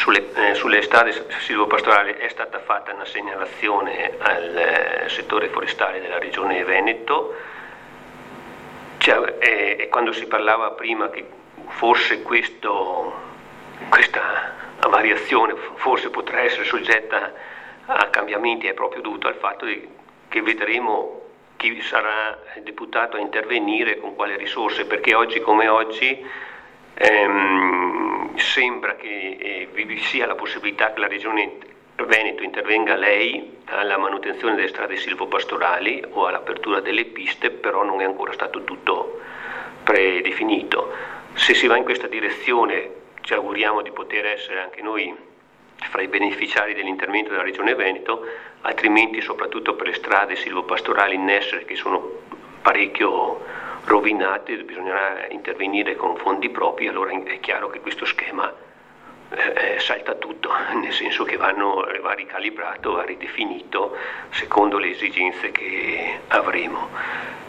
sulle strade silvopastorali è stata fatta una segnalazione al settore forestale della Regione Veneto, e quando si parlava prima che forse questa variazione forse potrà essere soggetta a cambiamenti, è proprio dovuto al fatto che vedremo chi sarà deputato a intervenire con quale risorse, perché oggi come oggi sembra che vi sia la possibilità che la Regione Veneto intervenga lei alla manutenzione delle strade silvopastorali o all'apertura delle piste, però non è ancora stato tutto predefinito. Se si va in questa direzione ci auguriamo di poter essere anche noi fra i beneficiari dell'intervento della Regione Veneto, altrimenti soprattutto per le strade silvopastorali in essere che sono parecchio rovinate bisognerà intervenire con fondi propri. Allora è chiaro che questo schema salta tutto, nel senso che va ricalibrato, va ridefinito secondo le esigenze che avremo.